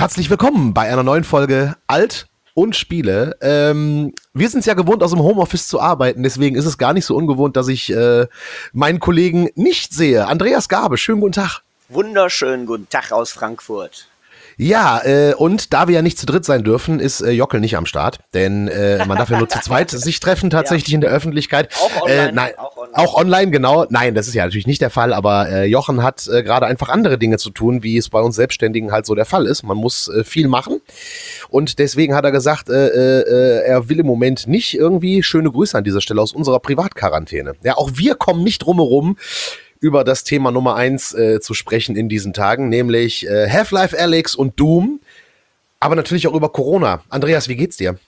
Herzlich willkommen bei einer neuen Folge Alt und Spiele. Wir sind es ja gewohnt, aus dem Homeoffice zu arbeiten, deswegen ist es gar nicht so ungewohnt, dass ich meinen Kollegen nicht sehe. Andreas Gabe, schönen guten Tag. Wunderschönen guten Tag aus Frankfurt. Ja, und da wir ja nicht zu dritt sein dürfen, ist Jockel nicht am Start, denn man darf ja nur zu zweit sich treffen tatsächlich in der Öffentlichkeit. Auch online. Nein, auch online, genau. Nein, das ist ja natürlich nicht der Fall, aber Jochen hat gerade einfach andere Dinge zu tun, wie es bei uns Selbstständigen halt so der Fall ist. Man muss viel machen und deswegen hat er gesagt, er will im Moment nicht irgendwie, schöne Grüße an dieser Stelle aus unserer Privatquarantäne. Ja, auch wir kommen nicht drumherum, über das Thema Nummer 1 zu sprechen in diesen Tagen, nämlich Half-Life Alyx und Doom, aber natürlich auch über Corona. Andreas, wie geht's dir?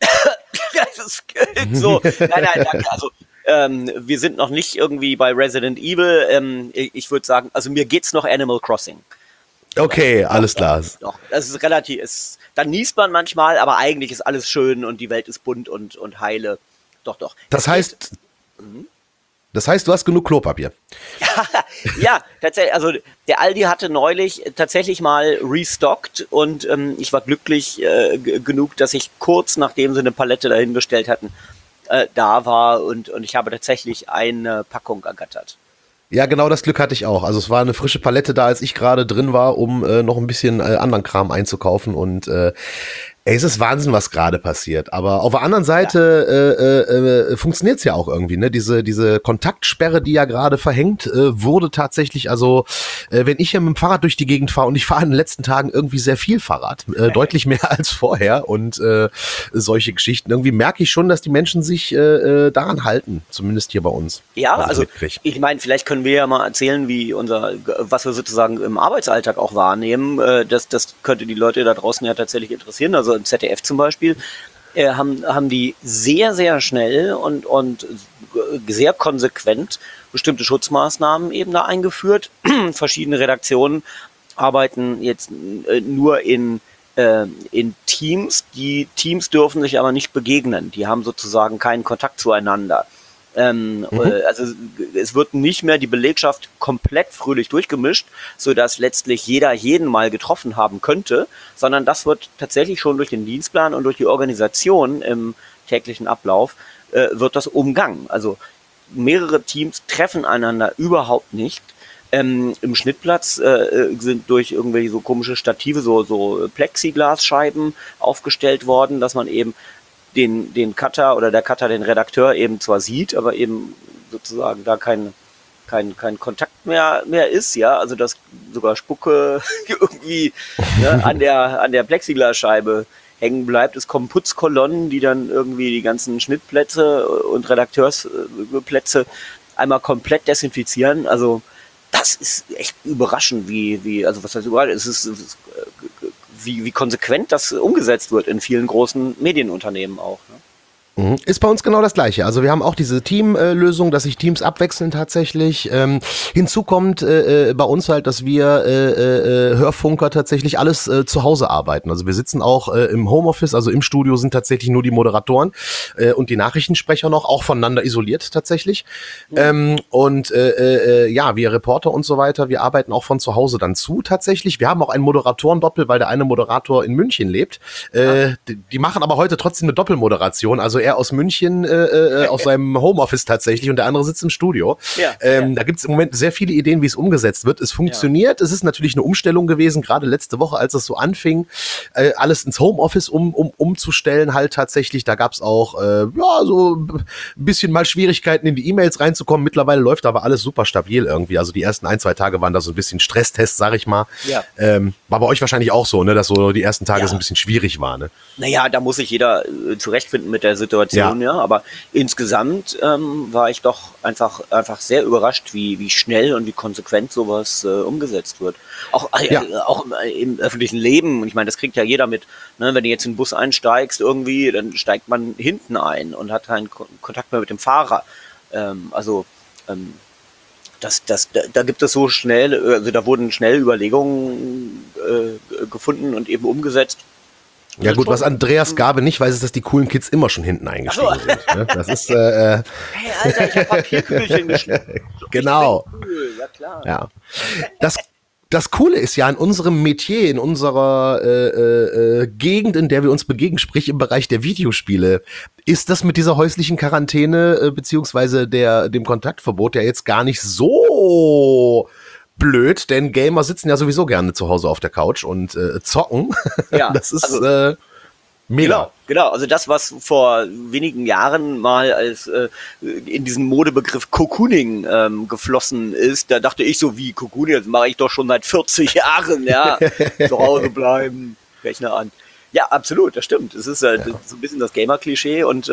Das geht so. Nein, danke. Also, wir sind noch nicht irgendwie bei Resident Evil. Ich würde sagen, also mir geht's noch Animal Crossing. Okay, alles klar. Doch, das ist relativ, dann niest man manchmal, aber eigentlich ist alles schön und die Welt ist bunt und heile. Doch. Das heißt, du hast genug Klopapier. Ja, tatsächlich. Also der Aldi hatte neulich tatsächlich mal restockt und ich war glücklich genug, dass ich kurz nachdem sie eine Palette dahingestellt hatten, da war und ich habe tatsächlich eine Packung ergattert. Ja, genau das Glück hatte ich auch. Also es war eine frische Palette da, als ich gerade drin war, um noch ein bisschen anderen Kram einzukaufen und es ist Wahnsinn, was gerade passiert. Aber auf der anderen Seite funktioniert es ja auch irgendwie, ne? Diese Kontaktsperre, die ja gerade verhängt wurde tatsächlich, also wenn ich hier mit dem Fahrrad durch die Gegend fahre und ich fahre in den letzten Tagen irgendwie sehr viel Fahrrad, deutlich mehr als vorher und solche Geschichten, irgendwie merke ich schon, dass die Menschen sich daran halten, zumindest hier bei uns. Ja, also ich meine, vielleicht können wir ja mal erzählen, was wir sozusagen im Arbeitsalltag auch wahrnehmen. Das könnte die Leute da draußen ja tatsächlich interessieren. Also im ZDF zum Beispiel haben die sehr, sehr schnell und sehr konsequent bestimmte Schutzmaßnahmen eben da eingeführt. Verschiedene Redaktionen arbeiten jetzt nur in Teams. Die Teams dürfen sich aber nicht begegnen. Die haben sozusagen keinen Kontakt zueinander. Also es wird nicht mehr die Belegschaft komplett fröhlich durchgemischt, sodass letztlich jeder jeden mal getroffen haben könnte, sondern das wird tatsächlich schon durch den Dienstplan und durch die Organisation im täglichen Ablauf wird das umgangen. Also mehrere Teams treffen einander überhaupt nicht. Im Schnittplatz sind durch irgendwelche so komische Stative so Plexiglasscheiben aufgestellt worden, dass man eben den Cutter oder der Cutter den Redakteur eben zwar sieht, aber eben sozusagen da kein Kontakt mehr ist, ja, also dass sogar Spucke irgendwie an der Plexiglasscheibe hängen bleibt. Es kommen Putzkolonnen, die dann irgendwie die ganzen Schnittplätze und Redakteursplätze einmal komplett desinfizieren. Also das ist echt überraschend, also was heißt überall, wie konsequent das umgesetzt wird in vielen großen Medienunternehmen auch. Ne? Ist bei uns genau das Gleiche. Also wir haben auch diese Teamlösung, dass sich Teams abwechseln tatsächlich. Hinzu kommt bei uns halt, dass wir Hörfunker tatsächlich alles zu Hause arbeiten. Also wir sitzen auch im Homeoffice, also im Studio sind tatsächlich nur die Moderatoren und die Nachrichtensprecher noch, auch voneinander isoliert tatsächlich. Ja. Wir Reporter und so weiter, wir arbeiten auch von zu Hause dann zu tatsächlich. Wir haben auch einen Moderatorendoppel, weil der eine Moderator in München lebt. Die machen aber heute trotzdem eine Doppelmoderation, also er aus München, aus seinem Homeoffice tatsächlich und der andere sitzt im Studio. Ja. Da gibt es im Moment sehr viele Ideen, wie es umgesetzt wird. Es funktioniert, es ist natürlich eine Umstellung gewesen, gerade letzte Woche, als es so anfing, alles ins Homeoffice umzustellen halt tatsächlich. Da gab es auch so ein bisschen mal Schwierigkeiten in die E-Mails reinzukommen. Mittlerweile läuft aber alles super stabil irgendwie. Also die ersten 1-2 Tage waren da so ein bisschen Stresstest, sag ich mal. Ja. War bei euch wahrscheinlich auch so, ne, dass so die ersten Tage so ein bisschen schwierig waren. Ne? Naja, da muss sich jeder zurechtfinden mit der Situation, aber insgesamt war ich doch einfach sehr überrascht, wie schnell und wie konsequent sowas umgesetzt wird. Auch im öffentlichen Leben, und ich meine, das kriegt ja jeder mit, ne? Wenn du jetzt in den Bus einsteigst irgendwie, dann steigt man hinten ein und hat keinen Kontakt mehr mit dem Fahrer. Da gibt es so schnell, also da wurden schnell Überlegungen gefunden und eben umgesetzt. Ja gut, was Andreas Gabe nicht weiß, ist, dass die coolen Kids immer schon hinten eingestiegen sind. Ne? Das ist hey Alter, ich hab Papierkügelchen geschnitten. Genau. Cool. Ja klar. Ja. das Coole ist ja in unserem Metier, in unserer Gegend, in der wir uns begegnen, sprich im Bereich der Videospiele, ist das mit dieser häuslichen Quarantäne beziehungsweise dem Kontaktverbot ja jetzt gar nicht so blöd, denn Gamer sitzen ja sowieso gerne zu Hause auf der Couch und zocken. Ja, das ist also, mega. Genau. Also das, was vor wenigen Jahren mal als in diesen Modebegriff Cocooning geflossen ist, da dachte ich so, wie Cocooning, das mache ich doch schon seit 40 Jahren, ja, zu Hause bleiben, Rechner an. Ja, absolut, das stimmt. Es ist so ein bisschen das Gamer-Klischee und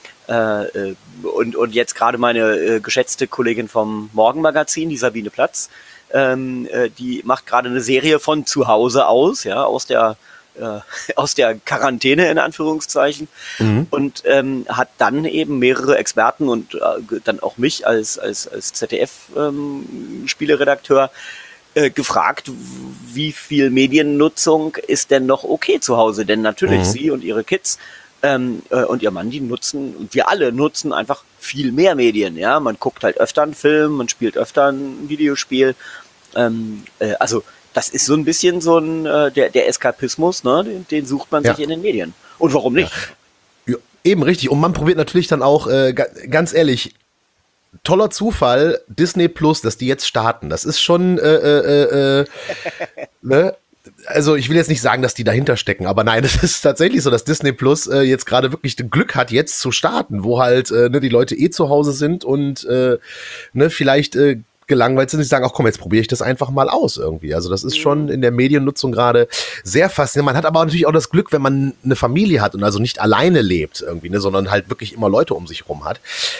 jetzt gerade meine geschätzte Kollegin vom Morgenmagazin, die Sabine Platz, die macht gerade eine Serie von zu Hause aus, ja, aus der Quarantäne in Anführungszeichen und hat dann eben mehrere Experten und dann auch mich als ZDF-Spieleredakteur gefragt, wie viel Mediennutzung ist denn noch okay zu Hause? Denn natürlich sie und ihre Kids und ihr Mann, die nutzen, und wir alle nutzen einfach viel mehr Medien. Ja, man guckt halt öfter einen Film, man spielt öfter ein Videospiel. Also das ist so ein bisschen so ein der Eskapismus, ne? Den sucht man sich in den Medien. Und warum nicht? Ja, eben richtig. Und man probiert natürlich dann auch, ganz ehrlich, toller Zufall, Disney Plus, dass die jetzt starten. Das ist schon, ne? Also ich will jetzt nicht sagen, dass die dahinter stecken, aber nein, es ist tatsächlich so, dass Disney Plus jetzt gerade wirklich Glück hat, jetzt zu starten, wo halt die Leute zu Hause sind und vielleicht gelangweilt sind, die sagen, ach komm, jetzt probiere ich das einfach mal aus irgendwie. Also das ist schon in der Mediennutzung gerade sehr faszinierend. Man hat aber natürlich auch das Glück, wenn man eine Familie hat und also nicht alleine lebt irgendwie, ne, sondern halt wirklich immer Leute um sich rum hat.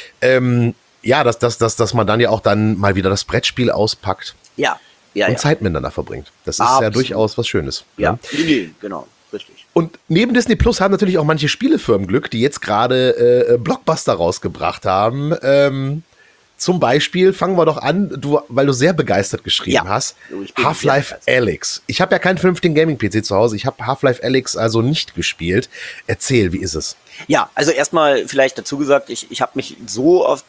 Dass man dann ja auch dann mal wieder das Brettspiel auspackt. Und Zeit miteinander verbringt. Das ist ja durchaus was Schönes. Ja, nee, genau, richtig. Und neben Disney Plus haben natürlich auch manche Spielefirmen Glück, die jetzt gerade Blockbuster rausgebracht haben. Zum Beispiel, fangen wir doch an, weil du sehr begeistert geschrieben hast, Half-Life Alyx. Ich habe ja keinen vernünftigen Gaming-PC zu Hause, ich habe Half-Life Alyx also nicht gespielt. Erzähl, wie ist es? Ja, also erstmal vielleicht dazu gesagt, ich habe mich so auf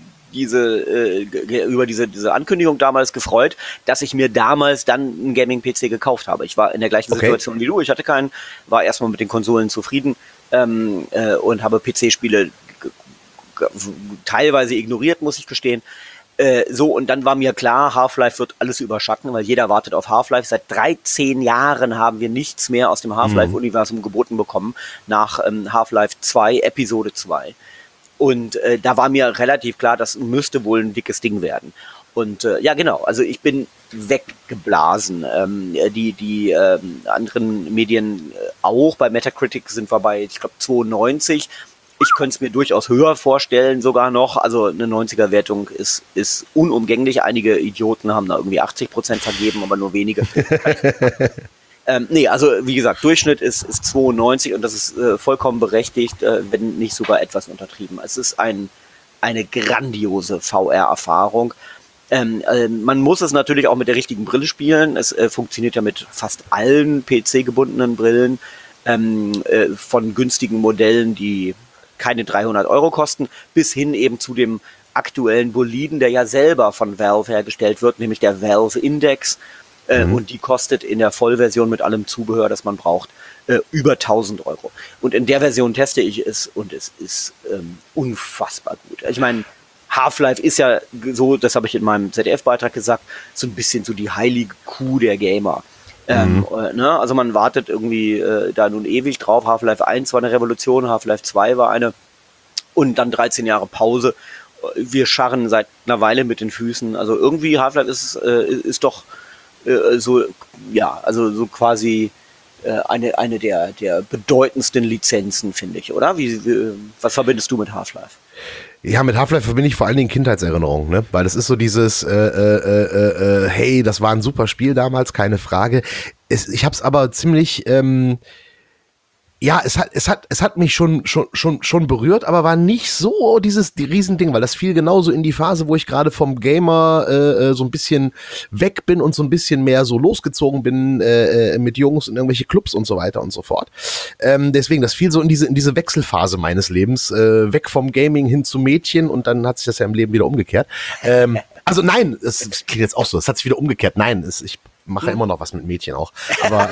über diese Ankündigung damals gefreut, dass ich mir damals dann einen Gaming-PC gekauft habe. Ich war in der gleichen Situation wie du, ich hatte keinen, war erstmal mit den Konsolen zufrieden und habe PC-Spiele teilweise ignoriert, muss ich gestehen. Und dann war mir klar, Half-Life wird alles überschatten, weil jeder wartet auf Half-Life. Seit 13 Jahren haben wir nichts mehr aus dem Half-Life-Universum geboten bekommen, nach Half-Life 2, Episode 2. Und da war mir relativ klar, das müsste wohl ein dickes Ding werden. Und also ich bin weggeblasen. Die anderen Medien auch, bei Metacritic sind wir bei, ich glaube, 92. Ich könnte es mir durchaus höher vorstellen, sogar noch. Also eine 90er-Wertung ist unumgänglich. Einige Idioten haben da irgendwie 80% vergeben, aber nur wenige. Also wie gesagt, Durchschnitt ist 92 und das ist vollkommen berechtigt, wenn nicht sogar etwas untertrieben. Es ist eine grandiose VR-Erfahrung. Man muss es natürlich auch mit der richtigen Brille spielen. Es funktioniert ja mit fast allen PC-gebundenen Brillen, von günstigen Modellen, die keine 300 € kosten, bis hin eben zu dem aktuellen Boliden, der ja selber von Valve hergestellt wird, nämlich der Valve Index. Und die kostet in der Vollversion mit allem Zubehör, das man braucht, über 1000 €. Und in der Version teste ich es und es ist unfassbar gut. Ich meine, Half-Life ist ja so, das habe ich in meinem ZDF-Beitrag gesagt, so ein bisschen so die heilige Kuh der Gamer. Also man wartet irgendwie da nun ewig drauf. Half-Life 1 war eine Revolution, Half-Life 2 war eine und dann 13 Jahre Pause. Wir scharren seit einer Weile mit den Füßen. Also irgendwie Half-Life ist doch so quasi eine der bedeutendsten Lizenzen, finde ich, oder? Was verbindest du mit Half-Life? Ja, mit Half-Life verbinde ich vor allen Dingen Kindheitserinnerungen, ne? Weil das ist so dieses, hey, das war ein super Spiel damals, keine Frage. Ich hab's aber ziemlich, es hat mich schon berührt, aber war nicht so die Riesending, weil das fiel genauso in die Phase, wo ich gerade vom Gamer so ein bisschen weg bin und so ein bisschen mehr so losgezogen bin mit Jungs in irgendwelche Clubs und so weiter und so fort. Deswegen, das fiel so in diese Wechselphase meines Lebens, weg vom Gaming hin zu Mädchen und dann hat sich das ja im Leben wieder umgekehrt. Also nein, es klingt jetzt auch so, es hat sich wieder umgekehrt. Nein, ich mache immer noch was mit Mädchen auch. Aber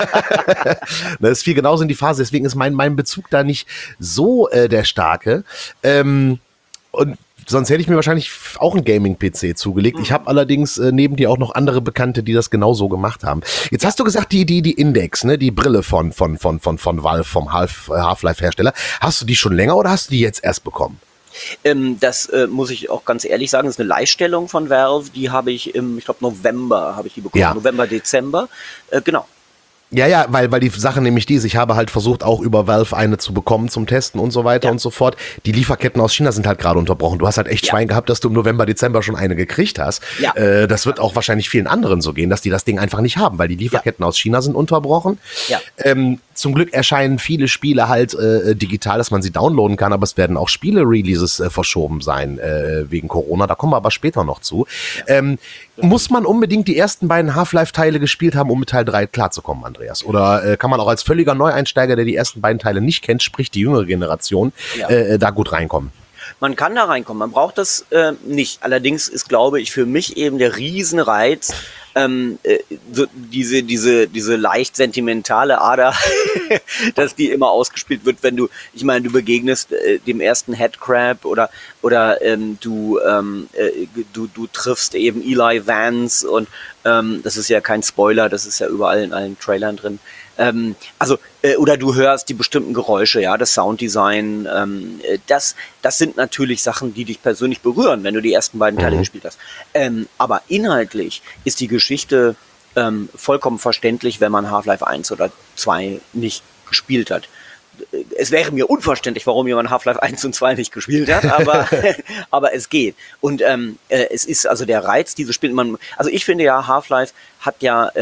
das fiel genauso in die Phase, deswegen ist mein Bezug da nicht so der starke. Und sonst hätte ich mir wahrscheinlich auch einen Gaming-PC zugelegt. Ich habe allerdings neben dir auch noch andere Bekannte, die das genauso gemacht haben. Jetzt hast du gesagt, die Index, ne, die Brille von Valve, vom Half-Life-Hersteller. Hast du die schon länger oder hast du die jetzt erst bekommen? Das muss ich auch ganz ehrlich sagen, das ist eine Leihstellung von Valve, die habe ich ich glaube November habe ich die bekommen, November, Dezember, genau. Ja, weil die Sache nämlich ich habe halt versucht, auch über Valve eine zu bekommen zum Testen und so weiter und so fort. Die Lieferketten aus China sind halt gerade unterbrochen. Du hast halt echt Schwein gehabt, dass du im November, Dezember schon eine gekriegt hast. Ja. Das wird auch wahrscheinlich vielen anderen so gehen, dass die das Ding einfach nicht haben, weil die Lieferketten aus China sind unterbrochen. Ja. Zum Glück erscheinen viele Spiele halt digital, dass man sie downloaden kann, aber es werden auch Spiele-Releases verschoben sein wegen Corona. Da kommen wir aber später noch zu. Ja. Muss man unbedingt die ersten beiden Half-Life-Teile gespielt haben, um mit Teil 3 klarzukommen, Andreas? Oder kann man auch als völliger Neueinsteiger, der die ersten beiden Teile nicht kennt, sprich die jüngere Generation, da gut reinkommen? Man kann da reinkommen, man braucht das nicht. Allerdings ist, glaube ich, für mich eben der Riesenreiz, so diese leicht sentimentale Ader, dass die immer ausgespielt wird, wenn du begegnest dem ersten Headcrab oder du triffst eben Eli Vance und das ist ja kein Spoiler, das ist ja überall in allen Trailern drin. Oder du hörst die bestimmten Geräusche, ja, das Sounddesign, das sind natürlich Sachen, die dich persönlich berühren, wenn du die ersten beiden Teile gespielt hast. Aber inhaltlich ist die Geschichte vollkommen verständlich, wenn man Half-Life 1 oder 2 nicht gespielt hat. Es wäre mir unverständlich, warum jemand Half-Life 1 und 2 nicht gespielt hat, aber es geht. Und es ist also der Reiz dieses Spiels. Also ich finde ja, Half-Life hat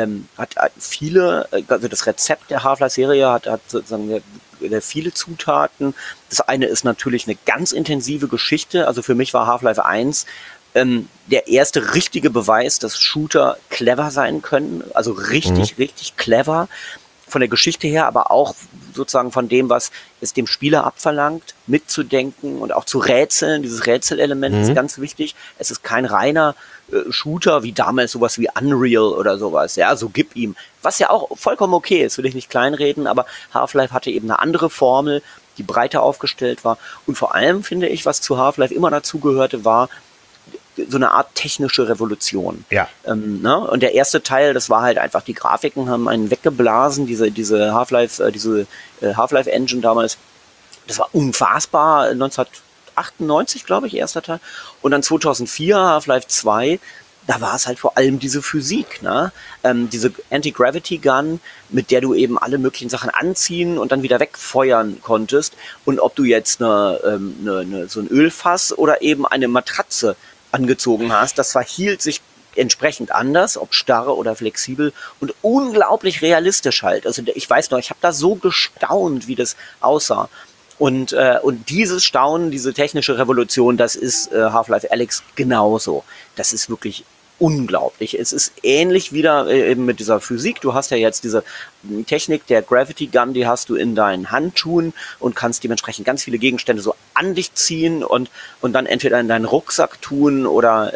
viele, also das Rezept der Half-Life-Serie hat sozusagen viele Zutaten. Das eine ist natürlich eine ganz intensive Geschichte. Also für mich war Half-Life 1 der erste richtige Beweis, dass Shooter clever sein können. Also richtig clever. Von der Geschichte her, aber auch sozusagen von dem, was es dem Spieler abverlangt, mitzudenken und auch zu rätseln. Dieses Rätselelement ist ganz wichtig. Es ist kein reiner Shooter wie damals sowas wie Unreal oder sowas. Ja, so gib ihm. Was ja auch vollkommen okay ist, will ich nicht kleinreden, aber Half-Life hatte eben eine andere Formel, die breiter aufgestellt war. Und vor allem finde ich, was zu Half-Life immer dazugehörte, war so eine Art technische Revolution. Ja. Und der erste Teil, das war halt einfach, die Grafiken haben einen weggeblasen, diese Half-Life Engine damals, das war unfassbar, 1998, glaube ich, erster Teil. Und dann 2004 Half-Life 2, da war es halt vor allem diese Physik, ne? Diese Anti-Gravity-Gun, mit der du eben alle möglichen Sachen anziehen und dann wieder wegfeuern konntest. Und ob du jetzt so ein Ölfass oder eben eine Matratze angezogen hast, das verhielt sich entsprechend anders, ob starr oder flexibel und unglaublich realistisch halt. Also ich weiß noch, ich habe da so gestaunt, wie das aussah. Und dieses Staunen, diese technische Revolution, das ist Half-Life Alyx genauso. Das ist wirklich unglaublich. Es ist ähnlich wieder eben mit dieser Physik. Du hast ja jetzt diese Technik der Gravity Gun, die hast du in deinen Handschuhen und kannst dementsprechend ganz viele Gegenstände so an dich ziehen und dann entweder in deinen Rucksack tun oder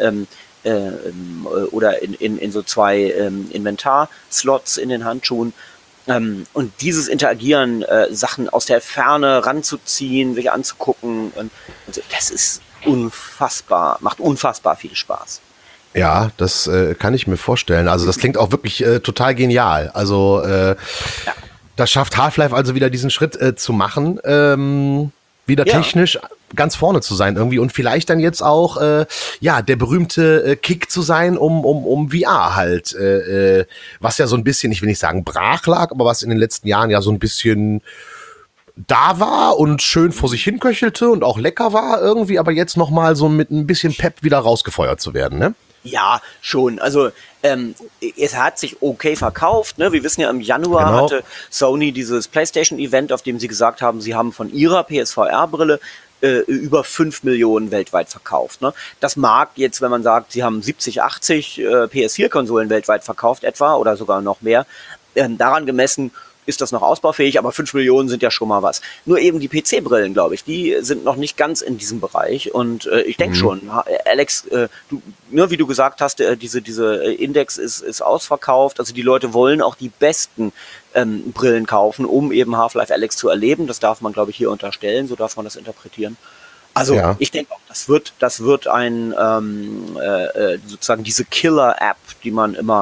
in so zwei Inventarslots in den Handschuhen. Und dieses Interagieren, Sachen aus der Ferne ranzuziehen, sich anzugucken, und das ist unfassbar, macht unfassbar viel Spaß. Ja, das kann ich mir vorstellen. Also das klingt auch wirklich total genial. Also das schafft Half-Life also wieder diesen Schritt zu machen, wieder technisch ganz vorne zu sein irgendwie und vielleicht dann jetzt auch der berühmte Kick zu sein, um VR halt, was ja so ein bisschen, ich will nicht sagen brach lag, aber was in den letzten Jahren ja so ein bisschen da war und schön vor sich hin köchelte und auch lecker war irgendwie, aber jetzt nochmal so mit ein bisschen Pep wieder rausgefeuert zu werden, ne? Ja, schon. Also es hat sich okay verkauft. Ne? Wir wissen ja, im Januar hatte Sony dieses PlayStation-Event, auf dem sie gesagt haben, sie haben von ihrer PSVR-Brille über 5 Millionen weltweit verkauft. Ne? Das mag jetzt, wenn man sagt, sie haben 70, 80 PS4-Konsolen weltweit verkauft etwa oder sogar noch mehr, daran gemessen, ist das noch ausbaufähig, aber 5 Millionen sind ja schon mal was. Nur eben die PC-Brillen, glaube ich, die sind noch nicht ganz in diesem Bereich und ich denke schon, Alex, du, wie du gesagt hast, diese Index ist ausverkauft, also die Leute wollen auch die besten Brillen kaufen, um eben Half-Life Alyx zu erleben. Das darf man, glaube ich, hier unterstellen, so darf man das interpretieren. Also ich denke auch, das wird ein sozusagen diese Killer-App, die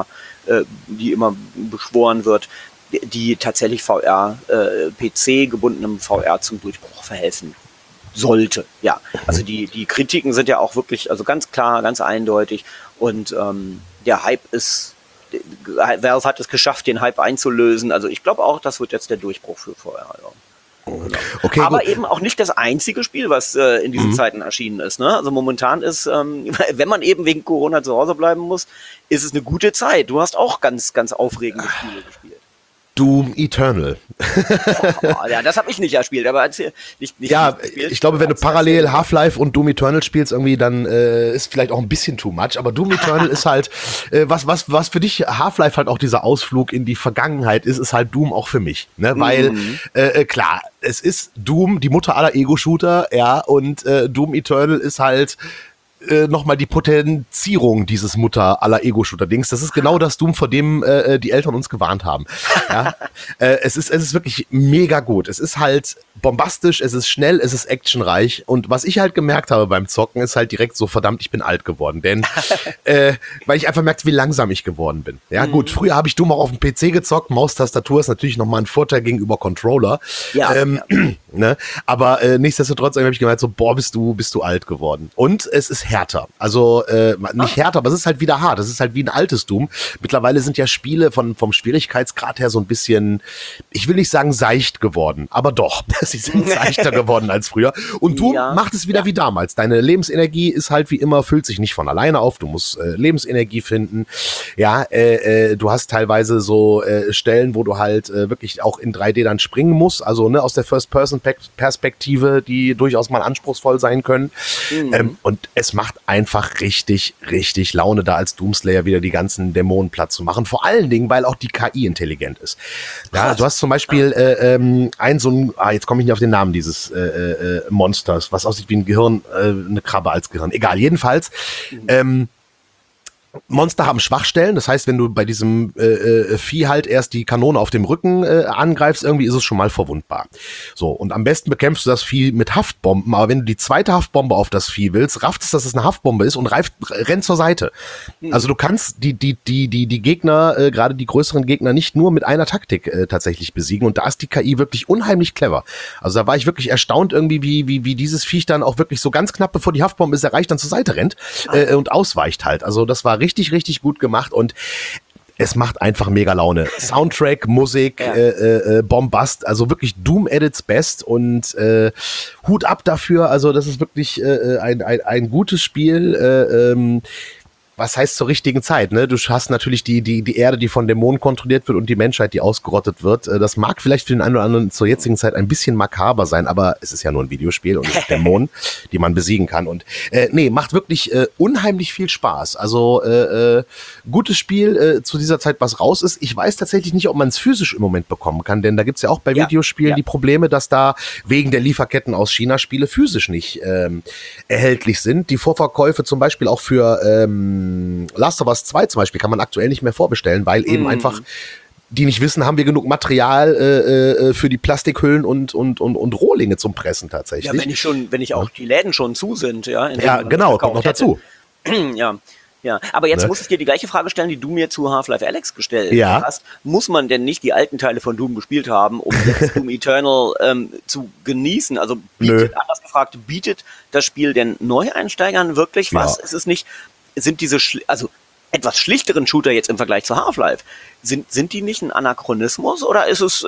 immer beschworen wird, die tatsächlich PC-gebundenem VR zum Durchbruch verhelfen sollte. Ja, also die Kritiken sind ja auch wirklich, also ganz klar, ganz eindeutig und der Hype ist, Valve hat es geschafft, den Hype einzulösen. Also ich glaube auch, das wird jetzt der Durchbruch für VR. Ja. Genau. Okay, aber gut. Eben auch nicht das einzige Spiel, was in diesen Zeiten erschienen ist. Ne? Also momentan ist, wenn man eben wegen Corona zu Hause bleiben muss, ist es eine gute Zeit. Du hast auch ganz, ganz aufregende Spiele gespielt. Doom Eternal. Ja, das habe ich nicht erspielt, aber nicht ja, ich glaube, wenn du parallel Half-Life und Doom Eternal spielst, irgendwie, dann ist vielleicht auch ein bisschen too much, aber Doom Eternal ist halt, was für dich Half-Life halt auch dieser Ausflug in die Vergangenheit ist halt Doom auch für mich, ne, weil, klar, es ist Doom, die Mutter aller Ego-Shooter, ja, und Doom Eternal ist halt nochmal die Potenzierung dieses Mutter aller Ego-Shooter-Dings. Das ist genau das Doom, vor dem die Eltern uns gewarnt haben. Ja? Es ist wirklich mega gut. Es ist halt bombastisch, es ist schnell, es ist actionreich. Und was ich halt gemerkt habe beim Zocken, ist halt direkt so, verdammt, ich bin alt geworden. Denn, weil ich einfach merkte, wie langsam ich geworden bin. Ja, gut, früher habe ich Doom auch auf dem PC gezockt. Maustastatur ist natürlich nochmal ein Vorteil gegenüber Controller. Ja, ne? Aber nichtsdestotrotz habe ich gemerkt, so, boah, bist du alt geworden. Und es ist härter. Also nicht härter, aber es ist halt wieder hart. Es ist halt wie ein altes Doom. Mittlerweile sind ja Spiele vom Schwierigkeitsgrad her so ein bisschen, ich will nicht sagen seicht geworden, aber doch, sie sind seichter geworden als früher. Und Doom macht es wieder wie damals. Deine Lebensenergie ist halt wie immer, füllt sich nicht von alleine auf. Du musst Lebensenergie finden. Ja, du hast teilweise so Stellen, wo du halt wirklich auch in 3D dann springen musst. Also ne, aus der First-Person-Perspektive, die durchaus mal anspruchsvoll sein können. Und es macht einfach richtig, richtig Laune, da als Doomslayer wieder die ganzen Dämonen platt zu machen. Vor allen Dingen, weil auch die KI intelligent ist. Ja, du hast zum Beispiel jetzt komme ich nicht auf den Namen dieses Monsters, was aussieht wie ein Gehirn, eine Krabbe als Gehirn. Egal, jedenfalls. Monster haben Schwachstellen, das heißt, wenn du bei diesem Vieh halt erst die Kanone auf dem Rücken angreifst, irgendwie ist es schon mal verwundbar. So, und am besten bekämpfst du das Vieh mit Haftbomben, aber wenn du die zweite Haftbombe auf das Vieh willst, rafft es, dass es eine Haftbombe ist und rennt zur Seite. Also du kannst die Gegner, gerade die größeren Gegner, nicht nur mit einer Taktik tatsächlich besiegen und da ist die KI wirklich unheimlich clever. Also da war ich wirklich erstaunt irgendwie, wie dieses Viech dann auch wirklich so ganz knapp, bevor die Haftbombe ist erreicht, dann zur Seite rennt und ausweicht halt. Also das war richtig, richtig gut gemacht und es macht einfach mega Laune. Soundtrack, Musik, Bombast, also wirklich Doom at its best und Hut ab dafür. Also das ist wirklich ein gutes Spiel. Was heißt zur richtigen Zeit, ne? Du hast natürlich die Erde, die von Dämonen kontrolliert wird und die Menschheit, die ausgerottet wird. Das mag vielleicht für den einen oder anderen zur jetzigen Zeit ein bisschen makaber sein, aber es ist ja nur ein Videospiel und es sind Dämonen, die man besiegen kann. Und macht wirklich unheimlich viel Spaß. Also gutes Spiel zu dieser Zeit, was raus ist. Ich weiß tatsächlich nicht, ob man es physisch im Moment bekommen kann, denn da gibt's ja auch bei Videospielen die Probleme, dass da wegen der Lieferketten aus China Spiele physisch nicht erhältlich sind. Die Vorverkäufe zum Beispiel auch für Last of Us 2 zum Beispiel kann man aktuell nicht mehr vorbestellen, weil eben einfach die nicht wissen, haben wir genug Material für die Plastikhüllen und Rohlinge zum Pressen tatsächlich. Ja, wenn ich auch die Läden schon zu sind, ja. Ja, genau, kommt noch dazu. Ja, aber jetzt muss ich dir die gleiche Frage stellen, die du mir zu Half-Life Alyx gestellt hast. Muss man denn nicht die alten Teile von Doom gespielt haben, um jetzt Doom Eternal zu genießen? Also anders gefragt, bietet das Spiel denn Neueinsteigern wirklich was? Es ist nicht, sind diese etwas schlichteren Shooter jetzt im Vergleich zu Half-Life, sind die nicht ein Anachronismus oder ist es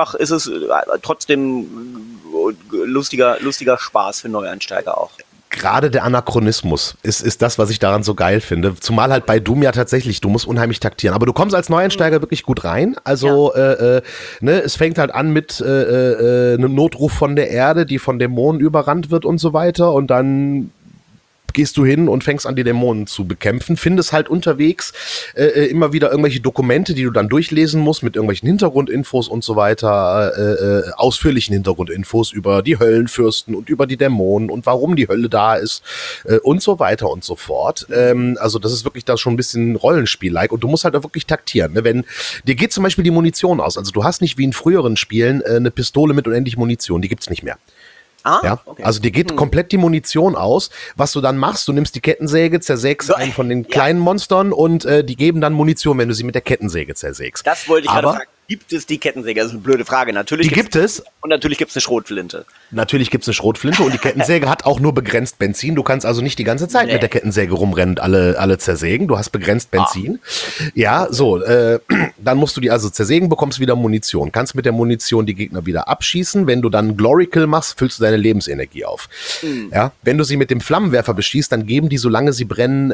trotzdem lustiger Spaß für Neueinsteiger auch? Gerade der Anachronismus ist das, was ich daran so geil finde. Zumal halt bei Doom ja tatsächlich, du musst unheimlich taktieren. Aber du kommst als Neueinsteiger wirklich gut rein. Also es fängt halt an mit einem Notruf von der Erde, die von Dämonen überrannt wird und so weiter. Und dann gehst du hin und fängst an, die Dämonen zu bekämpfen, findest halt unterwegs immer wieder irgendwelche Dokumente, die du dann durchlesen musst mit irgendwelchen Hintergrundinfos und so weiter, ausführlichen Hintergrundinfos über die Höllenfürsten und über die Dämonen und warum die Hölle da ist und so weiter und so fort. Also das ist wirklich da schon ein bisschen Rollenspiel-like und du musst halt auch wirklich taktieren. Ne? Wenn dir geht zum Beispiel die Munition aus, also du hast nicht wie in früheren Spielen eine Pistole mit unendlich Munition, die gibt's nicht mehr. Ja, okay. Also dir geht komplett die Munition aus. Was du dann machst, du nimmst die Kettensäge, zersägst einen von den kleinen Monstern und die geben dann Munition, wenn du sie mit der Kettensäge zersägst. Das wollte ich gerade fragen. Gibt es die Kettensäge? Das ist eine blöde Frage. Natürlich gibt es. Und natürlich gibt es eine Schrotflinte. Natürlich gibt es eine Schrotflinte und die Kettensäge hat auch nur begrenzt Benzin. Du kannst also nicht die ganze Zeit mit der Kettensäge rumrennen und alle zersägen. Du hast begrenzt Benzin. Ja, so. Dann musst du die also zersägen, bekommst wieder Munition. Kannst mit der Munition die Gegner wieder abschießen. Wenn du dann Glory Kill machst, füllst du deine Lebensenergie auf. Ja, wenn du sie mit dem Flammenwerfer beschießt, dann geben die, solange sie brennen,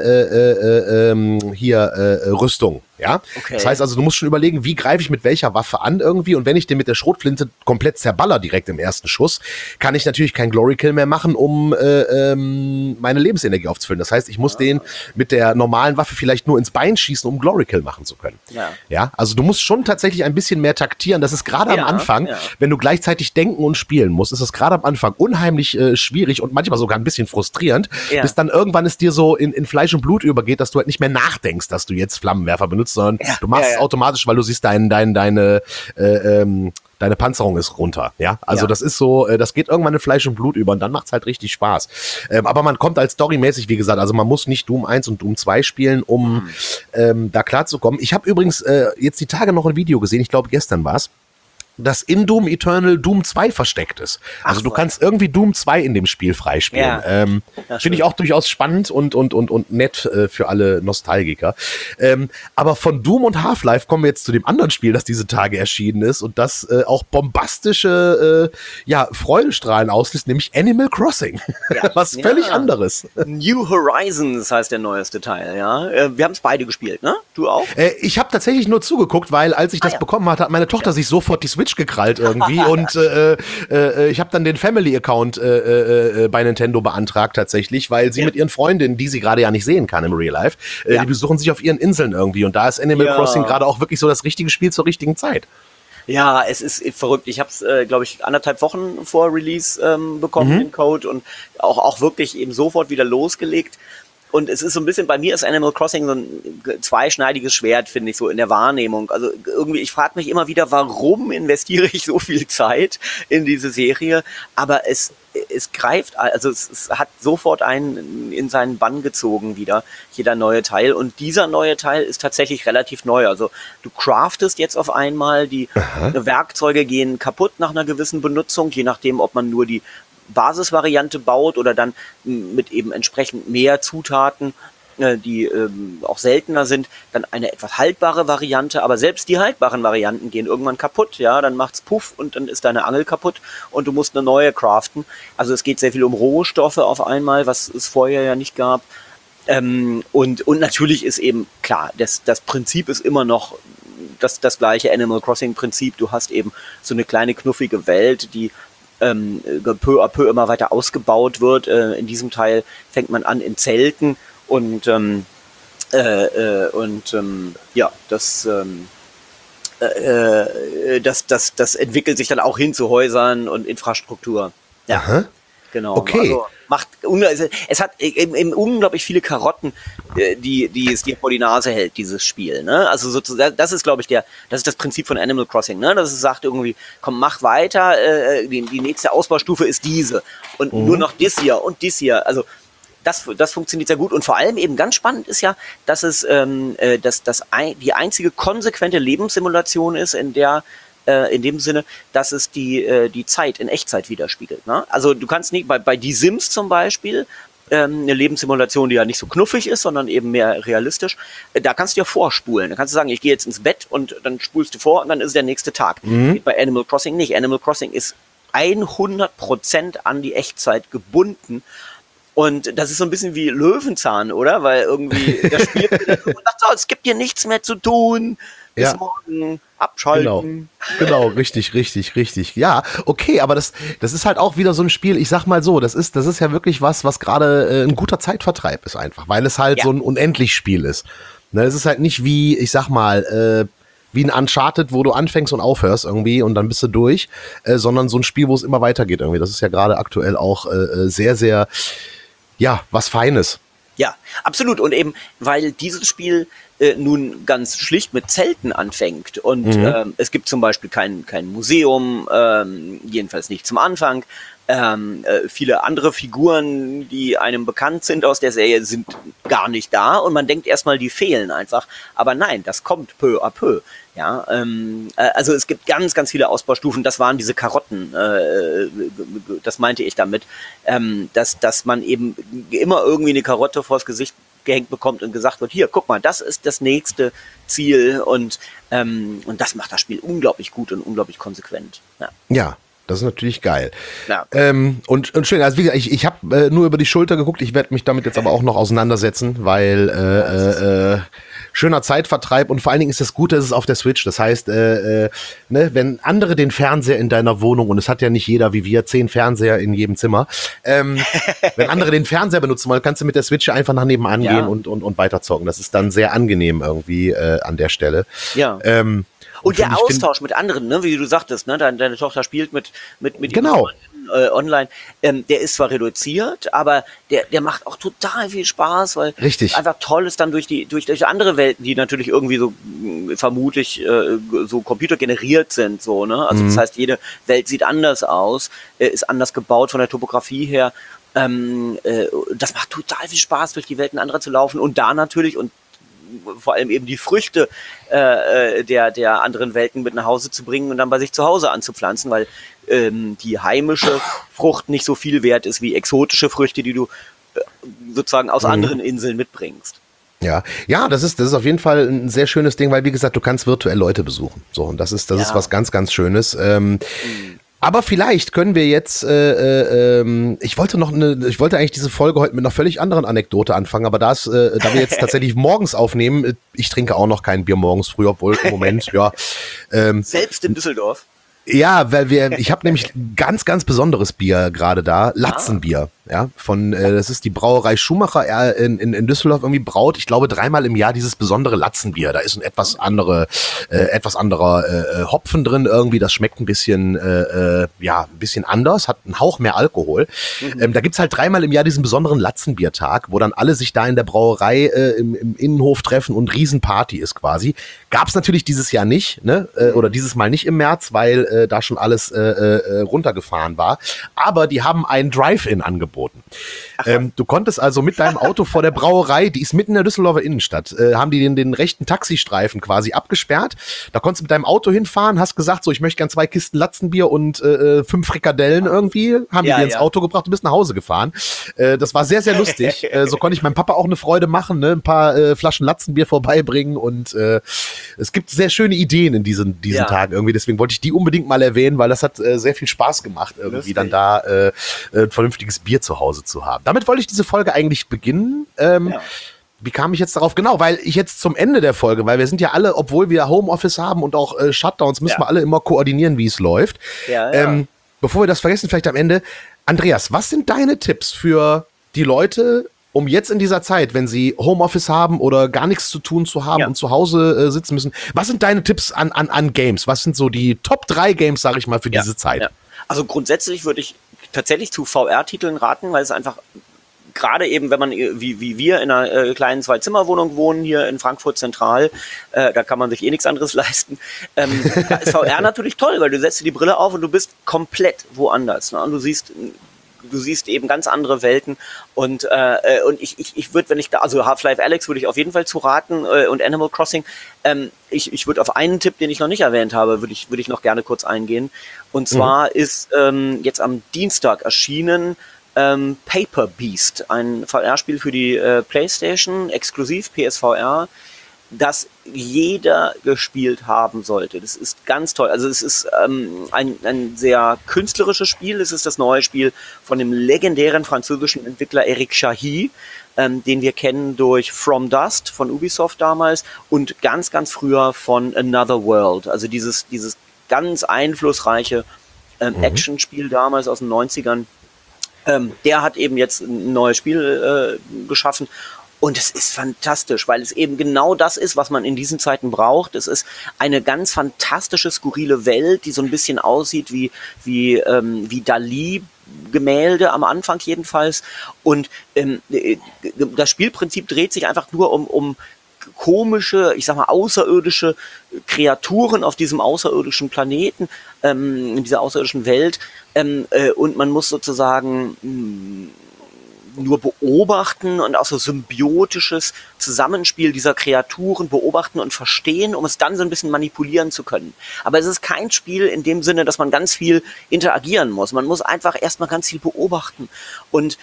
Rüstung. Ja, okay. Das heißt also, du musst schon überlegen, wie greife ich mit welcher Waffe an irgendwie und wenn ich den mit der Schrotflinte komplett zerballer direkt im ersten Schuss, kann ich natürlich keinen Glory Kill mehr machen, um meine Lebensenergie aufzufüllen. Das heißt, ich muss den mit der normalen Waffe vielleicht nur ins Bein schießen, um Glory Kill machen zu können. Ja, also du musst schon tatsächlich ein bisschen mehr taktieren. Das ist gerade am Anfang, wenn du gleichzeitig denken und spielen musst, ist es gerade am Anfang unheimlich schwierig und manchmal sogar ein bisschen frustrierend, bis dann irgendwann es dir so in Fleisch und Blut übergeht, dass du halt nicht mehr nachdenkst, dass du jetzt Flammenwerfer benutzt, sondern du machst es automatisch, weil du siehst, deine Panzerung ist runter, ja. Also das ist so, das geht irgendwann in Fleisch und Blut über und dann macht's halt richtig Spaß. Aber man kommt als storymäßig, wie gesagt, also man muss nicht Doom 1 und Doom 2 spielen, um da klarzukommen. Ich habe übrigens jetzt die Tage noch ein Video gesehen, ich glaube gestern war's, dass in Doom Eternal Doom 2 versteckt ist. Also du kannst irgendwie Doom 2 in dem Spiel freispielen. Finde ich auch durchaus spannend und nett für alle Nostalgiker. Aber von Doom und Half-Life kommen wir jetzt zu dem anderen Spiel, das diese Tage erschienen ist und das auch bombastische Freudestrahlen auslöst, nämlich Animal Crossing. Was völlig anderes. New Horizons heißt der neueste Teil, ja. Wir haben es beide gespielt, ne? Du auch? Ich habe tatsächlich nur zugeguckt, weil als ich das bekommen hatte, hat meine Tochter sich sofort die Switch gekrallt irgendwie und ich habe dann den Family-Account bei Nintendo beantragt tatsächlich, weil sie mit ihren Freundinnen, die sie gerade ja nicht sehen kann im Real Life, die besuchen sich auf ihren Inseln irgendwie und da ist Animal Crossing gerade auch wirklich so das richtige Spiel zur richtigen Zeit. Ja, es ist verrückt. Ich habe es, glaube ich, 1,5 Wochen vor Release bekommen, den Code, und auch wirklich eben sofort wieder losgelegt. Und es ist so ein bisschen, bei mir ist Animal Crossing so ein zweischneidiges Schwert, finde ich, so in der Wahrnehmung. Also irgendwie, ich frage mich immer wieder, warum investiere ich so viel Zeit in diese Serie? Aber es greift, also es hat sofort einen in seinen Bann gezogen wieder, jeder neue Teil. Und dieser neue Teil ist tatsächlich relativ neu. Also du craftest jetzt auf einmal, die Werkzeuge gehen kaputt nach einer gewissen Benutzung, je nachdem, ob man nur die Basisvariante baut oder dann mit eben entsprechend mehr Zutaten, die auch seltener sind, dann eine etwas haltbare Variante, aber selbst die haltbaren Varianten gehen irgendwann kaputt, ja, dann macht's Puff und dann ist deine Angel kaputt und du musst eine neue craften. Also es geht sehr viel um Rohstoffe auf einmal, was es vorher ja nicht gab. Und natürlich ist eben klar, das Prinzip ist immer noch das gleiche Animal Crossing Prinzip. Du hast eben so eine kleine knuffige Welt, die peu à peu immer weiter ausgebaut wird. In diesem Teil fängt man an in Zelten und das entwickelt sich dann auch hin zu Häusern und Infrastruktur. Ja. Aha. Genau. Okay. Also es hat eben unglaublich viele Karotten, die es dir vor die Nase hält, dieses Spiel. Ne? Also sozusagen, das ist, glaube ich, das ist das Prinzip von Animal Crossing, ne? Dass es sagt irgendwie, komm, mach weiter, die nächste Ausbaustufe ist diese und nur noch dies hier und dies hier. Also das funktioniert sehr gut und vor allem eben ganz spannend ist ja, dass es die einzige konsequente Lebenssimulation ist, in dem Sinne, dass es die Zeit in Echtzeit widerspiegelt. Ne? Also du kannst nicht, bei Die Sims zum Beispiel, eine Lebenssimulation, die ja nicht so knuffig ist, sondern eben mehr realistisch, da kannst du ja vorspulen. Da kannst du sagen, ich gehe jetzt ins Bett und dann spulst du vor und dann ist der nächste Tag. Geht bei Animal Crossing nicht. Animal Crossing ist 100% an die Echtzeit gebunden. Und das ist so ein bisschen wie Löwenzahn, oder? Weil irgendwie das Spiel sagt so, es gibt hier nichts mehr zu tun. bis Ja. morgen, abschalten. Genau, richtig, richtig, richtig. Ja, okay, aber das ist halt auch wieder so ein Spiel, ich sag mal so, das ist ja wirklich was gerade ein guter Zeitvertreib ist einfach, weil es halt Ja. so ein Unendlich-Spiel ist. Ne, es ist halt nicht wie, ich sag mal, wie ein Uncharted, wo du anfängst und aufhörst irgendwie und dann bist du durch, sondern so ein Spiel, wo es immer weitergeht irgendwie. Das ist ja gerade aktuell auch sehr, sehr, ja, was Feines. Ja, absolut. Und eben, weil dieses Spiel nun ganz schlicht mit Zelten anfängt und es gibt zum Beispiel kein Museum, jedenfalls nicht zum Anfang. Viele andere Figuren, die einem bekannt sind aus der Serie, sind gar nicht da und man denkt erstmal, die fehlen einfach. Aber nein, das kommt peu à peu. Ja, also es gibt ganz, ganz viele Ausbaustufen. Das waren diese Karotten. Das meinte ich damit, dass man eben immer irgendwie eine Karotte vors Gesicht gehängt bekommt und gesagt wird, hier, guck mal, das ist das nächste Ziel und das macht das Spiel unglaublich gut und unglaublich konsequent. Ja. Ja. Das ist natürlich geil. Ja. Und schön, also wie gesagt, ich habe nur über die Schulter geguckt, ich werde mich damit jetzt aber auch noch auseinandersetzen, weil schöner Zeitvertreib und vor allen Dingen ist das Gute, es ist auf der Switch. Das heißt, ne, wenn andere den Fernseher in deiner Wohnung, und es hat ja nicht jeder wie wir 10 Fernseher in jedem Zimmer, wenn andere den Fernseher benutzen wollen, kannst du mit der Switch einfach nach nebenan gehen und weiterzocken. Das ist dann sehr angenehm irgendwie an der Stelle. Ja. Und der Austausch mit anderen, ne, wie du sagtest, ne, deine Tochter spielt mit genau. Online, der ist zwar reduziert, aber der macht auch total viel Spaß, weil Richtig. es einfach toll ist dann durch andere Welten, die natürlich irgendwie so vermutlich so computergeneriert sind, so, ne? Also das heißt, jede Welt sieht anders aus, ist anders gebaut von der Topografie her. Das macht total viel Spaß, durch die Welten anderer zu laufen und da natürlich und vor allem eben die Früchte der anderen Welten mit nach Hause zu bringen und dann bei sich zu Hause anzupflanzen, weil die heimische Frucht nicht so viel wert ist wie exotische Früchte, die du sozusagen aus anderen Inseln mitbringst. Ja, das ist auf jeden Fall ein sehr schönes Ding, weil wie gesagt, du kannst virtuell Leute besuchen. So, und das ist was ganz, ganz Schönes. Aber vielleicht können wir jetzt, ich wollte eigentlich diese Folge heute mit einer völlig anderen Anekdote anfangen, aber da wir jetzt tatsächlich morgens aufnehmen, ich trinke auch noch kein Bier morgens früh, obwohl im Moment, ja. Selbst in Düsseldorf? Ja, weil ich habe nämlich ganz, ganz besonderes Bier gerade da, Latzenbier, ja, das ist die Brauerei Schumacher in Düsseldorf irgendwie braut, ich glaube 3-mal im Jahr dieses besondere Latzenbier, da ist ein etwas anderer Hopfen drin irgendwie, das schmeckt ein bisschen anders, hat einen Hauch mehr Alkohol. Da gibt's halt 3-mal im Jahr diesen besonderen Latzenbiertag, wo dann alle sich da in der Brauerei im Innenhof treffen und Riesenparty ist quasi. Gab's natürlich dieses Jahr nicht, ne, oder dieses Mal nicht im März, weil da schon alles runtergefahren war. Aber die haben einen Drive-In angeboten. Du konntest also mit deinem Auto vor der Brauerei, die ist mitten in der Düsseldorfer Innenstadt, haben die den rechten Taxistreifen quasi abgesperrt. Da konntest du mit deinem Auto hinfahren, hast gesagt, so, ich möchte gern 2 Kisten Latzenbier und 5 Frikadellen irgendwie. Haben die dir ins Auto gebracht, du bist nach Hause gefahren. Das war sehr, sehr lustig. So konnte ich meinem Papa auch eine Freude machen, ne? Ein paar Flaschen Latzenbier vorbeibringen und es gibt sehr schöne Ideen in diesen Tagen irgendwie. Deswegen wollte ich die unbedingt mal erwähnen, weil das hat sehr viel Spaß gemacht, irgendwie dann da ein vernünftiges Bier zu Hause zu haben. Damit wollte ich diese Folge eigentlich beginnen. Wie kam ich jetzt darauf? Genau, weil ich jetzt zum Ende der Folge, weil wir sind ja alle, obwohl wir Homeoffice haben und auch Shutdowns, müssen wir alle immer koordinieren, wie es läuft. Bevor wir das vergessen, vielleicht am Ende. Andreas, was sind deine Tipps für die Leute, um jetzt in dieser Zeit, wenn sie Homeoffice haben oder gar nichts zu tun zu haben und zu Hause sitzen müssen, was sind deine Tipps an Games? Was sind so die Top 3 Games, sag ich mal, für diese Zeit? Ja. Also grundsätzlich würde ich tatsächlich zu VR-Titeln raten, weil es einfach gerade eben, wenn man wie wir in einer kleinen 2-Zimmer-Wohnung wohnen, hier in Frankfurt Zentral, da kann man sich eh nichts anderes leisten, da ist VR natürlich toll, weil du setzt dir die Brille auf und du bist komplett woanders. Ne? Und du siehst eben ganz andere Welten und ich würde, wenn ich da, also Half-Life Alyx würde ich auf jeden Fall zu raten und Animal Crossing, ich würde auf einen Tipp, den ich noch nicht erwähnt habe, würde ich noch gerne kurz eingehen und zwar ist jetzt am Dienstag erschienen Paper Beast, ein VR-Spiel für die PlayStation, exklusiv PSVR, das jeder gespielt haben sollte. Das ist ganz toll. Also es ist ein sehr künstlerisches Spiel. Es ist das neue Spiel von dem legendären französischen Entwickler Eric Chahi, den wir kennen durch From Dust von Ubisoft damals und ganz, ganz früher von Another World. Also dieses ganz einflussreiche Actionspiel damals aus den 90ern. Der hat eben jetzt ein neues Spiel geschaffen. Und es ist fantastisch, weil es eben genau das ist, was man in diesen Zeiten braucht. Es ist eine ganz fantastische, skurrile Welt, die so ein bisschen aussieht wie Dalí-Gemälde am Anfang jedenfalls. Und das Spielprinzip dreht sich einfach nur um komische, ich sag mal, außerirdische Kreaturen auf diesem außerirdischen Planeten, in dieser außerirdischen Welt. Und man muss sozusagen nur beobachten und auch so symbiotisches Zusammenspiel dieser Kreaturen beobachten und verstehen, um es dann so ein bisschen manipulieren zu können. Aber es ist kein Spiel in dem Sinne, dass man ganz viel interagieren muss. Man muss einfach erstmal ganz viel beobachten und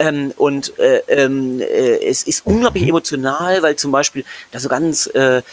es ist unglaublich emotional, weil zum Beispiel da so ganz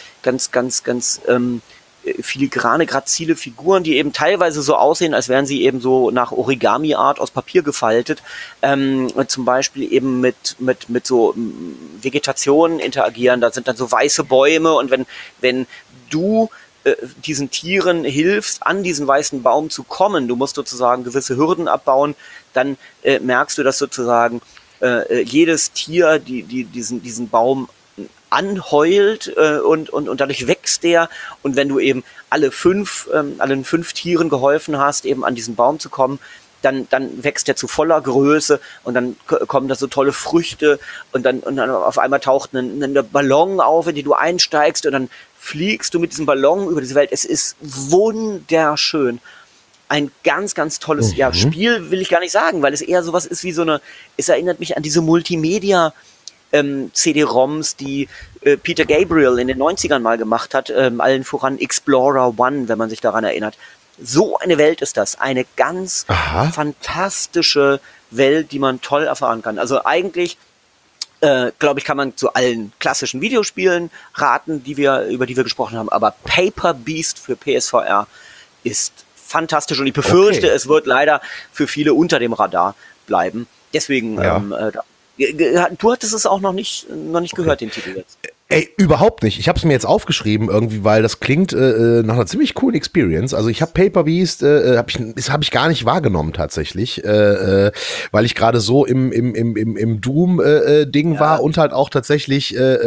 filigrane, grazile Figuren, die eben teilweise so aussehen, als wären sie eben so nach Origami-Art aus Papier gefaltet, zum Beispiel eben mit so Vegetation interagieren. Da sind dann so weiße Bäume und wenn du diesen Tieren hilfst, an diesen weißen Baum zu kommen, du musst sozusagen gewisse Hürden abbauen, dann merkst du, dass sozusagen jedes Tier diesen Baum anheult und dadurch wächst der. Und wenn du eben allen fünf Tieren geholfen hast, eben an diesen Baum zu kommen, dann wächst der zu voller Größe und dann kommen da so tolle Früchte und dann auf einmal taucht ein Ballon auf, in den du einsteigst und dann fliegst du mit diesem Ballon über diese Welt. Es ist wunderschön. Ein ganz, ganz tolles Spiel, will ich gar nicht sagen, weil es eher sowas ist wie es erinnert mich an diese Multimedia CD-ROMs, die Peter Gabriel in den 90ern mal gemacht hat, allen voran Explorer One, wenn man sich daran erinnert. So eine Welt ist das. Eine ganz fantastische Welt, die man toll erfahren kann. Also eigentlich, glaube ich, kann man zu allen klassischen Videospielen raten, über die wir gesprochen haben. Aber Paper Beast für PSVR ist fantastisch und ich befürchte, es wird leider für viele unter dem Radar bleiben. Deswegen, du hattest es auch noch nicht gehört, den Titel jetzt. Ey, überhaupt nicht. Ich habe es mir jetzt aufgeschrieben irgendwie, weil das klingt nach einer ziemlich coolen Experience. Also ich habe Paper Beast, hab ich gar nicht wahrgenommen tatsächlich, weil ich gerade so im Doom-Ding war und halt auch tatsächlich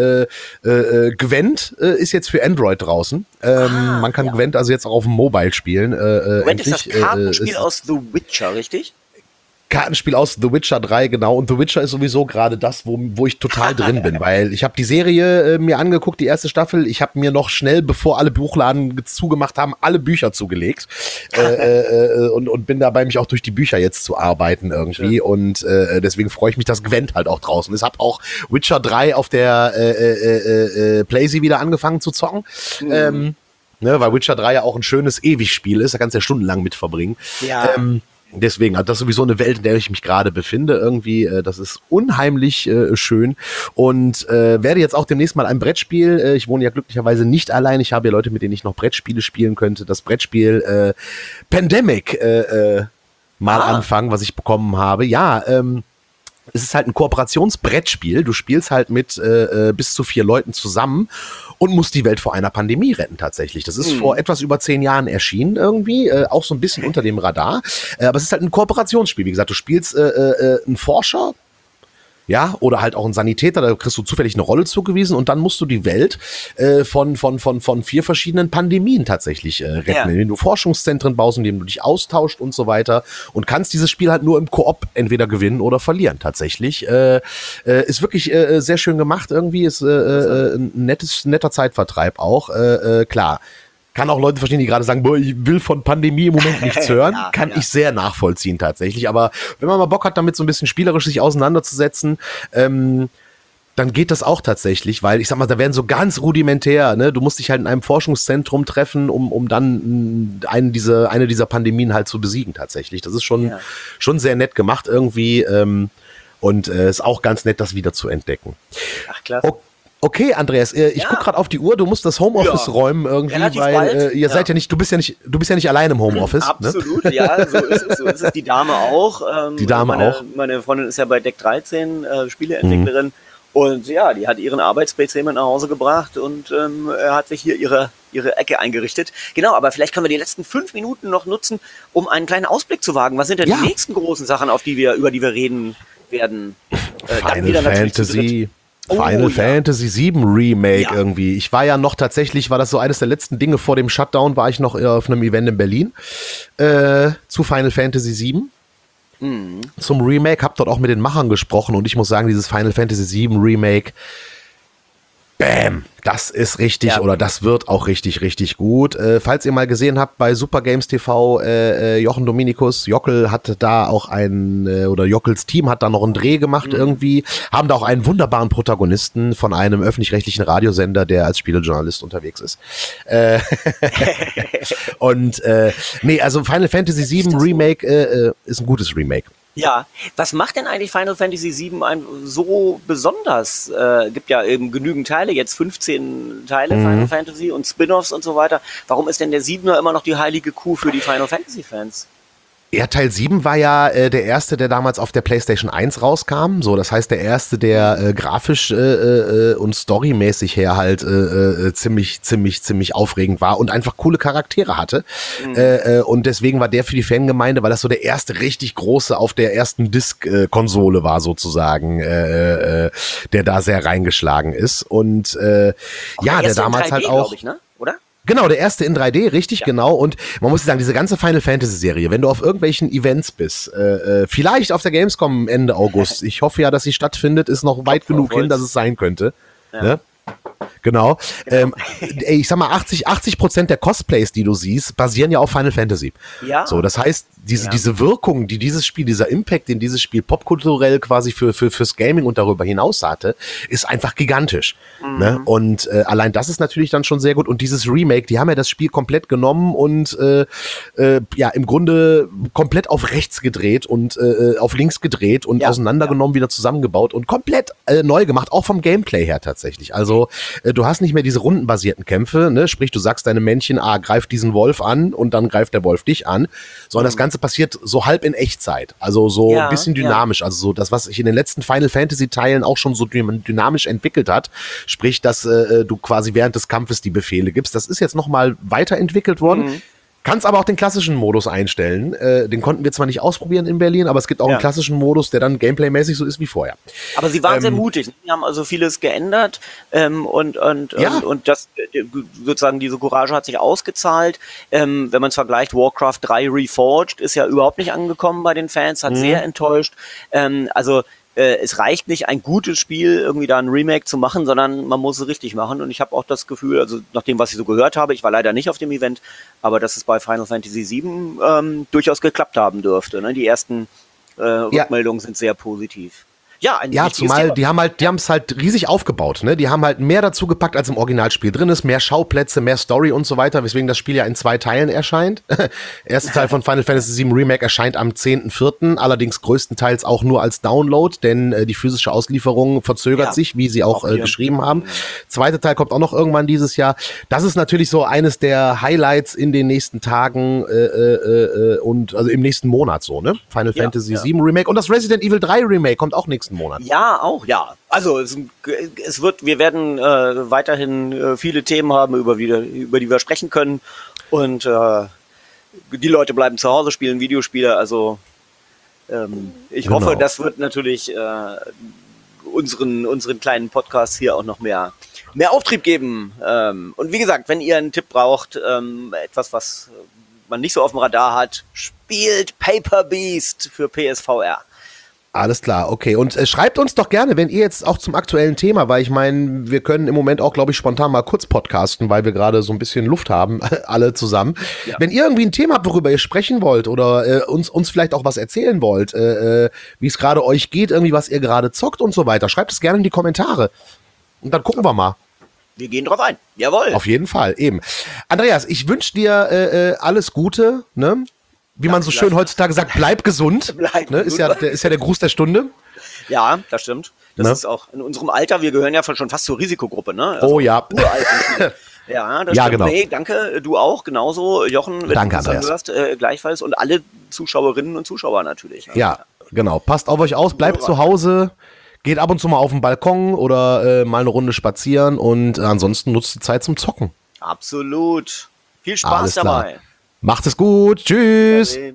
Gwent ist jetzt für Android draußen. Man kann Gwent also jetzt auch auf dem Mobile spielen. Gwent ist das Kartenspiel aus The Witcher, richtig? Kartenspiel aus The Witcher 3, genau. Und The Witcher ist sowieso gerade das, wo ich total drin bin, weil ich habe die Serie mir angeguckt, die erste Staffel. Ich habe mir noch schnell, bevor alle Buchladen zugemacht haben, alle Bücher zugelegt und bin dabei, mich auch durch die Bücher jetzt zu arbeiten irgendwie. Schön. Und deswegen freue ich mich, dass Gwent halt auch draußen ist. Hab auch Witcher 3 auf der PlayStation wieder angefangen zu zocken. Weil Witcher 3 ja auch ein schönes Ewigspiel ist. Da kannst du ja stundenlang mit verbringen. Ja. Deswegen hat das sowieso eine Welt, in der ich mich gerade befinde irgendwie. Das ist unheimlich schön und werde jetzt auch demnächst mal ein Brettspiel. Ich wohne ja glücklicherweise nicht allein. Ich habe ja Leute, mit denen ich noch Brettspiele spielen könnte. Das Brettspiel Pandemic mal anfangen, was ich bekommen habe. Ja, es ist halt ein Kooperationsbrettspiel. Du spielst halt mit bis zu 4 Leuten zusammen und musst die Welt vor einer Pandemie retten tatsächlich. Das ist vor etwas über 10 Jahren erschienen irgendwie, auch so ein bisschen unter dem Radar. Aber es ist halt ein Kooperationsspiel. Wie gesagt, du spielst einen Forscher, ja, oder halt auch ein Sanitäter, da kriegst du zufällig eine Rolle zugewiesen und dann musst du die Welt von 4 verschiedenen Pandemien tatsächlich retten, indem du Forschungszentren baust, indem du dich austauscht und so weiter und kannst dieses Spiel halt nur im Koop entweder gewinnen oder verlieren tatsächlich. Ist wirklich sehr schön gemacht irgendwie, ist ein netter Zeitvertreib auch, klar. Kann auch Leute verstehen, die gerade sagen, boah, ich will von Pandemie im Moment nichts hören. Kann ich sehr nachvollziehen tatsächlich. Aber wenn man mal Bock hat, damit so ein bisschen spielerisch sich auseinanderzusetzen, dann geht das auch tatsächlich, weil ich sag mal, da werden so ganz rudimentär, ne, du musst dich halt in einem Forschungszentrum treffen, um dann eine dieser Pandemien halt zu besiegen tatsächlich. Das ist schon sehr nett gemacht irgendwie und ist auch ganz nett, das wieder zu entdecken. Ach, klasse. Okay, Andreas, ich guck gerade auf die Uhr, du musst das Homeoffice ihr Relativ weil bald. ihr seid ja nicht, du bist ja nicht allein im Homeoffice. Absolut, ne? Ja, so ist es. So ist es. Die Dame auch. Die Dame auch. Meine Freundin ist ja bei Deck 13, Spieleentwicklerin. Und ja, die hat ihren Arbeits-PC mit nach Hause gebracht und hat sich hier ihre Ecke eingerichtet. Genau, aber vielleicht können wir die letzten 5 Minuten noch nutzen, um einen kleinen Ausblick zu wagen. Was sind denn die nächsten großen Sachen, über die wir reden werden? Final Fantasy 7 Remake irgendwie. Ich war ja noch tatsächlich, war das so eines der letzten Dinge vor dem Shutdown, war ich noch auf einem Event in Berlin zu Final Fantasy 7. Zum Remake, hab dort auch mit den Machern gesprochen und ich muss sagen, dieses Final Fantasy 7 Remake, bam, das ist richtig oder das wird auch richtig, richtig gut. Falls ihr mal gesehen habt bei Super Games TV, Jochen Dominikus, Jockel hat da auch oder Jockels Team hat da noch einen Dreh gemacht irgendwie, haben da auch einen wunderbaren Protagonisten von einem öffentlich-rechtlichen Radiosender, der als Spielejournalist unterwegs ist. Und also Final Fantasy 7 Remake ist ein gutes Remake. Ja, was macht denn eigentlich Final Fantasy VII so besonders? Gibt ja eben genügend Teile, jetzt 15 Teile Final Fantasy und Spin-offs und so weiter. Warum ist denn der 7er immer noch die heilige Kuh für die Final Fantasy Fans? Ja, Teil 7 war ja der erste, der damals auf der PlayStation 1 rauskam. So, das heißt, der erste, der grafisch und storymäßig her halt ziemlich aufregend war und einfach coole Charaktere hatte. Und deswegen war der für die Fangemeinde, weil das so der erste richtig große auf der ersten Disc-Konsole war sozusagen, der da sehr reingeschlagen ist. Und der damals 3D, halt auch, ich, ne? Oder? Genau, der erste in 3D, richtig, genau. Und man muss sagen, diese ganze Final Fantasy Serie, wenn du auf irgendwelchen Events bist, vielleicht auf der Gamescom Ende August, ich hoffe ja, dass sie stattfindet, ist noch weit genug hin, dass es sein könnte. Ja. Ne? Genau. Ich sag mal, 80% der Cosplays, die du siehst, basieren ja auf Final Fantasy. Ja. So, das heißt, diese Wirkung, die dieses Spiel, dieser Impact, den dieses Spiel popkulturell quasi fürs Gaming und darüber hinaus hatte, ist einfach gigantisch. Ne? Und allein das ist natürlich dann schon sehr gut. Und dieses Remake, die haben ja das Spiel komplett genommen und im Grunde komplett auf rechts gedreht und auf links gedreht und auseinandergenommen, wieder zusammengebaut und komplett neu gemacht, auch vom Gameplay her tatsächlich. Also du hast nicht mehr diese rundenbasierten Kämpfe, ne? Sprich, du sagst deinem Männchen, greif diesen Wolf an und dann greift der Wolf dich an, sondern das Ganze passiert so halb in Echtzeit, also so ein bisschen dynamisch, also so das, was sich in den letzten Final Fantasy Teilen auch schon so dynamisch entwickelt hat, sprich, dass du quasi während des Kampfes die Befehle gibst, das ist jetzt nochmal weiterentwickelt worden. Kannst aber auch den klassischen Modus einstellen. Den konnten wir zwar nicht ausprobieren in Berlin, aber es gibt auch einen klassischen Modus, der dann gameplaymäßig so ist wie vorher. Aber sie waren sehr mutig. Sie haben also vieles geändert und das sozusagen diese Courage hat sich ausgezahlt. Wenn man es vergleicht, Warcraft 3 Reforged ist ja überhaupt nicht angekommen bei den Fans, hat sehr enttäuscht. Es reicht nicht, ein gutes Spiel irgendwie da ein Remake zu machen, sondern man muss es richtig machen. Und ich habe auch das Gefühl, also nach dem, was ich so gehört habe, ich war leider nicht auf dem Event, aber dass es bei Final Fantasy VII durchaus geklappt haben dürfte. Ne? Die ersten Rückmeldungen sind sehr positiv. Ja, zumal die haben es halt riesig aufgebaut, ne? Die haben halt mehr dazu gepackt, als im Originalspiel drin ist, mehr Schauplätze, mehr Story und so weiter, weswegen das Spiel ja in 2 Teilen erscheint. Erster Teil von Final Fantasy VII Remake erscheint am 10.04., allerdings größtenteils auch nur als Download, denn die physische Auslieferung verzögert sich, wie sie auch geschrieben haben. Zweiter Teil kommt auch noch irgendwann dieses Jahr. Das ist natürlich so eines der Highlights in den nächsten Tagen und also im nächsten Monat so, ne? Final Fantasy VII Remake und das Resident Evil 3 Remake kommt auch nächsten Monat. Ja, auch, ja. Also wir werden weiterhin viele Themen haben, über die wir sprechen können. Und die Leute bleiben zu Hause, spielen Videospiele. Also ich hoffe, das wird natürlich unseren kleinen Podcast hier auch noch mehr Auftrieb geben. Und wie gesagt, wenn ihr einen Tipp braucht, etwas, was man nicht so auf dem Radar hat, spielt Paper Beast für PSVR. Alles klar, okay. Und schreibt uns doch gerne, wenn ihr jetzt auch zum aktuellen Thema, weil ich meine, wir können im Moment auch, glaube ich, spontan mal kurz podcasten, weil wir gerade so ein bisschen Luft haben, alle zusammen. Ja. Wenn ihr irgendwie ein Thema habt, worüber ihr sprechen wollt oder uns vielleicht auch was erzählen wollt, wie es gerade euch geht, irgendwie was ihr gerade zockt und so weiter, schreibt es gerne in die Kommentare. Und dann gucken wir mal. Wir gehen drauf ein. Jawohl. Auf jeden Fall, eben. Andreas, ich wünsche dir alles Gute, ne? Wie man so schön heutzutage sagt, bleib gesund. Bleib ne? Ist ja der Gruß der Stunde. Ja, das stimmt. Das Ne? ist auch in unserem Alter, wir gehören ja schon fast zur Risikogruppe, ne? Also Oh ja. uralt sind wir. Ja, das Ja, stimmt. genau. Nee, danke, du auch, genauso, Jochen, wenn Danke, du das dann Andreas. hörst, gleichfalls und alle Zuschauerinnen und Zuschauer natürlich. Ne? Ja, genau. Passt auf euch aus, bleibt zu Hause, geht ab und zu mal auf den Balkon oder mal eine Runde spazieren und ansonsten nutzt die Zeit zum Zocken. Absolut. Viel Spaß Alles klar. dabei. Macht es gut. Tschüss. Wiedersehen.